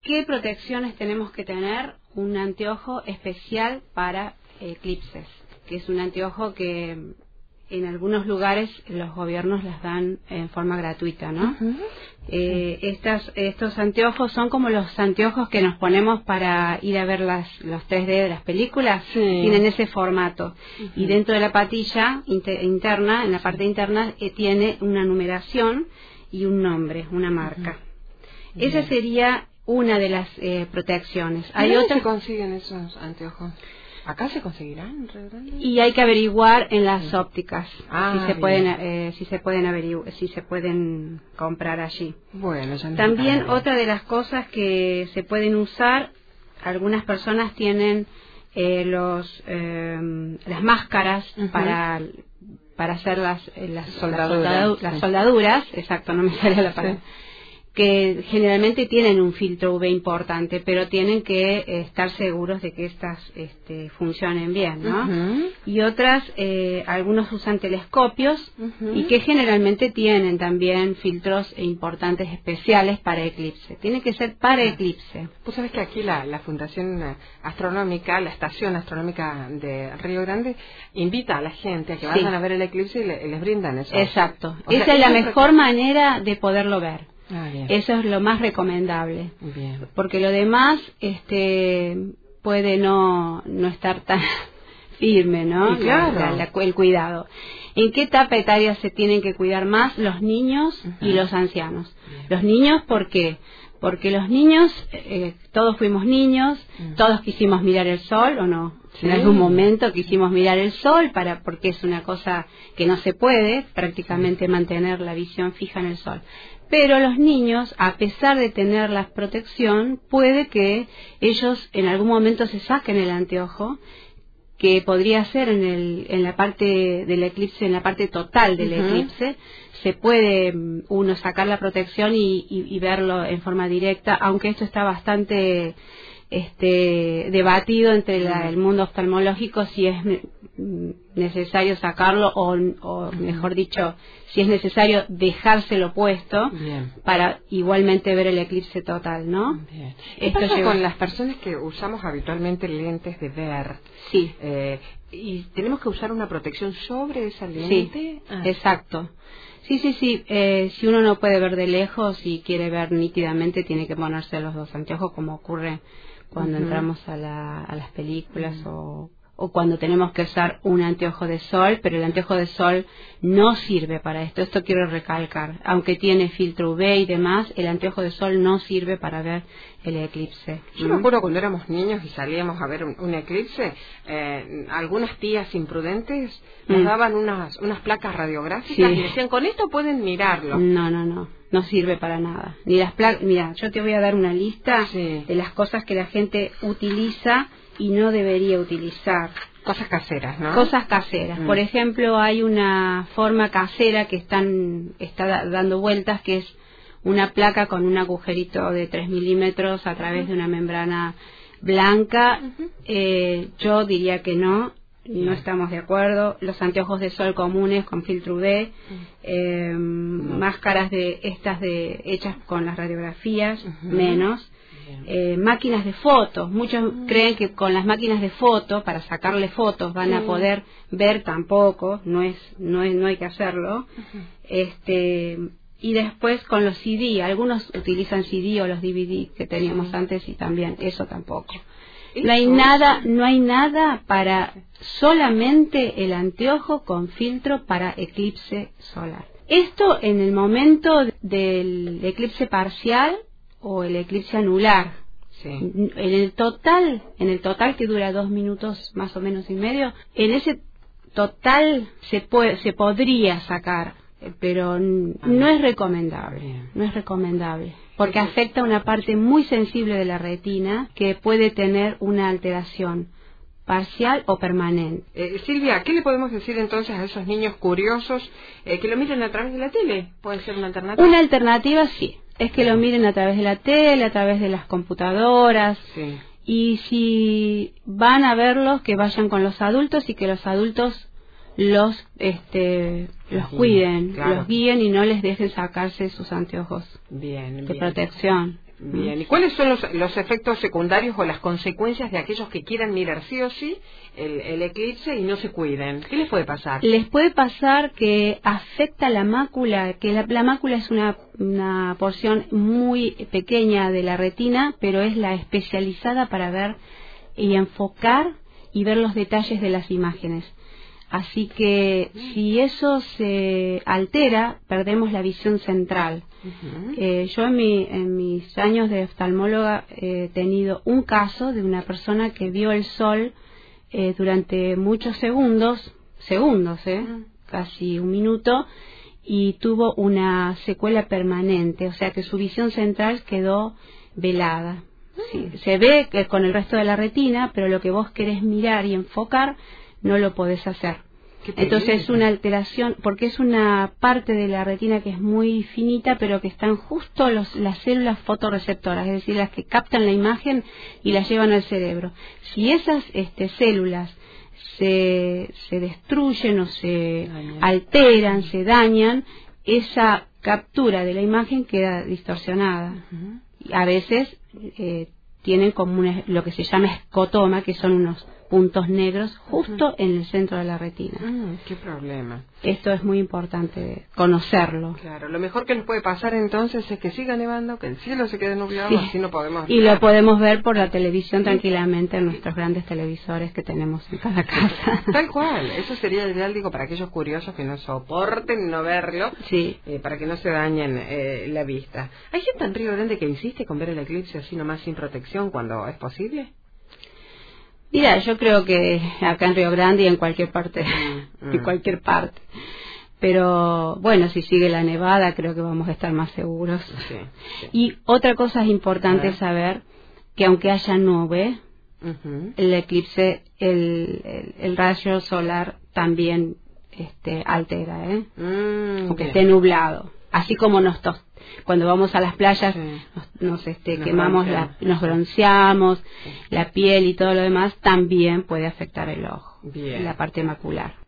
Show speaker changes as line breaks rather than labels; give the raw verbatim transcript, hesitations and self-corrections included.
¿Qué protecciones tenemos que tener? Un anteojo especial para eclipses, que es un anteojo que en algunos lugares los gobiernos las dan en forma gratuita, ¿no? Uh-huh. eh, estas, estos anteojos son como los anteojos que nos ponemos para ir a ver las, los tres D de las películas, sí. Tienen ese formato. Uh-huh. Y dentro de la patilla inter, interna, en la parte interna, eh, tiene una numeración y un nombre, una marca. Uh-huh. Esa sería una de las eh, protecciones.
¿Hay otras? ¿Dónde se consiguen esos anteojos? ¿Acá se conseguirán?
Y hay que averiguar en las sí. ópticas
ah,
si se bien. pueden eh, si se pueden averigu si se pueden comprar allí.
Bueno, ya
también otra de las cosas que se pueden usar, algunas personas tienen eh, los eh, las máscaras uh-huh. para para hacer las las
soldaduras,
las, soldadu las soldaduras, exacto, no me sale la palabra. Sí. Que generalmente tienen un filtro U V importante, pero tienen que eh, estar seguros de que estas este, funcionen bien, ¿no? Uh-huh. Y otras, eh, algunos usan telescopios uh-huh. y que generalmente tienen también filtros importantes especiales para eclipse. Tiene que ser para uh-huh. eclipse.
Pues sabes que aquí la, la Fundación Astronómica, la Estación Astronómica de Río Grande, invita a la gente a que vayan sí. a ver el eclipse y, le, y les brindan eso.
Exacto. O Esa sea, es la mejor pre- manera de poderlo ver.
Ah,
eso es lo más recomendable,
bien.
Porque lo demás este puede no no estar tan firme, ¿no?
Sí, claro.
la, la, el cuidado. ¿En qué etapa etaria se tienen que cuidar más? Los niños uh-huh. y los ancianos. Bien. Los niños, ¿por qué? Porque los niños, eh, todos fuimos niños, uh-huh. todos quisimos mirar el sol, ¿o no? Sí. En algún momento quisimos mirar el sol, para porque es una cosa que no se puede prácticamente sí. mantener la visión fija en el sol. Pero los niños, a pesar de tener la protección, puede que ellos en algún momento se saquen el anteojo, que podría ser en, el, en la parte del eclipse, en la parte total del uh-huh. eclipse, se puede uno sacar la protección y, y, y verlo en forma directa, aunque esto está bastante este debatido entre la, el mundo oftalmológico si es necesario sacarlo o, o mejor dicho, si es necesario dejárselo puesto
Bien.
Para igualmente ver el eclipse total, ¿no?
Bien. ¿Qué Esto pasa lleva... con las personas que usamos habitualmente lentes de ver?
Sí.
Eh, ¿Y tenemos que usar una protección sobre esa lente?
Sí, ah. exacto. Sí, sí, sí. Eh, si uno no puede ver de lejos y quiere ver nítidamente, tiene que ponerse los dos anteojos, como ocurre cuando uh-huh. entramos a, la, a las películas uh-huh. o, o cuando tenemos que usar un anteojo de sol, pero el anteojo de sol no sirve para esto. Esto quiero recalcar. Aunque tiene filtro U V y demás, el anteojo de sol no sirve para ver el eclipse.
Yo ¿Mm? me acuerdo cuando éramos niños y salíamos a ver un, un eclipse, eh, algunas tías imprudentes nos mm. daban unas, unas placas radiográficas sí. y decían, con esto pueden mirarlo.
No, no, no. No sirve para nada. Ni las placas. Mira, yo te voy a dar una lista sí. de las cosas que la gente utiliza y no debería utilizar.
Cosas caseras, ¿no?
Cosas caseras. Mm. Por ejemplo, hay una forma casera que están está dando vueltas, que es una placa con un agujerito de tres milímetros a través uh-huh. de una membrana blanca. Uh-huh. Eh, yo diría que no. No estamos de acuerdo. Los anteojos de sol comunes con filtro U V, eh, no. máscaras de estas de hechas con las radiografías, uh-huh. menos. Eh, máquinas de fotos. Muchos uh-huh. creen que con las máquinas de fotos, para sacarle fotos, van sí. a poder ver. Tampoco. No es, no es, no hay que hacerlo. Uh-huh. Este. Y después con los C D. Algunos utilizan C D o los D V D que teníamos uh-huh. antes y también eso tampoco. No hay nada, no hay nada para solamente el anteojo con filtro para eclipse solar. Esto en el momento del eclipse parcial o el eclipse anular.
Sí.
En el total, en el total que dura dos minutos más o menos y medio, en ese total se puede, se podría sacar, pero no es recomendable, no es recomendable. Porque afecta una parte muy sensible de la retina que puede tener una alteración parcial o permanente.
Eh, Silvia, ¿qué le podemos decir entonces a esos niños curiosos eh, que lo miren a través de la tele? ¿Puede ser una alternativa?
Una alternativa sí, es que lo miren a través de la tele, a través de las computadoras.
Sí.
Y si van a verlos, que vayan con los adultos y que los adultos los este los cuiden, claro. los guíen y no les dejen sacarse sus anteojos
bien,
de
bien.
protección.
Bien, ¿y cuáles son los, los efectos secundarios o las consecuencias de aquellos que quieran mirar sí o sí el, el eclipse y no se cuiden? ¿Qué les puede pasar?
Les puede pasar que afecta la mácula, que la, la mácula es una, una porción muy pequeña de la retina, pero es la especializada para ver y enfocar y ver los detalles de las imágenes. Así que si eso se altera, perdemos la visión central. Uh-huh. eh, yo en, mi, en mis años de oftalmóloga he tenido un caso de una persona que vio el sol eh, durante muchos segundos, segundos, eh, uh-huh. casi un minuto, y tuvo una secuela permanente, o sea que su visión central quedó velada. Uh-huh. Sí, se ve que con el resto de la retina, pero lo que vos querés mirar y enfocar no lo podés hacer. Entonces es una alteración, porque es una parte de la retina que es muy finita, pero que están justo los, las células fotorreceptoras, es decir, las que captan la imagen y la llevan al cerebro. Si esas este, células se, se destruyen o se dañan. alteran, se dañan, esa captura de la imagen queda distorsionada. Uh-huh. Y a veces eh, tienen como una, lo que se llama escotoma, que son unos puntos negros justo uh-huh. en el centro de la retina.
Mm, qué problema.
Esto es muy importante conocerlo.
Claro, lo mejor que nos puede pasar entonces es que siga nevando, que el cielo se quede nublado, sí. así no podemos
Y mirar. Lo podemos ver por la televisión sí. tranquilamente en nuestros grandes televisores que tenemos en cada casa.
Tal cual, eso sería ideal, digo, para aquellos curiosos que no soporten no verlo,
sí.
eh, para que no se dañen eh, la vista. ¿Hay gente en Río Grande que insiste con ver el eclipse así nomás sin protección cuando es posible?
Mira, yo creo que acá en Río Grande y en cualquier parte, mm, mm. en cualquier parte. Pero bueno, si sigue la nevada, creo que vamos a estar más seguros.
Sí, sí.
Y otra cosa es importante saber que aunque haya nube, uh-huh. el eclipse, el, el, el rayo solar también este, altera, ¿eh?
Mm,
aunque
bien.
esté nublado. Así como nos tos, cuando vamos a las playas,
sí.
nos, nos este,
nos
quemamos, la, nos bronceamos, sí. la piel y todo lo demás, también puede afectar el ojo,
bien.
la parte macular.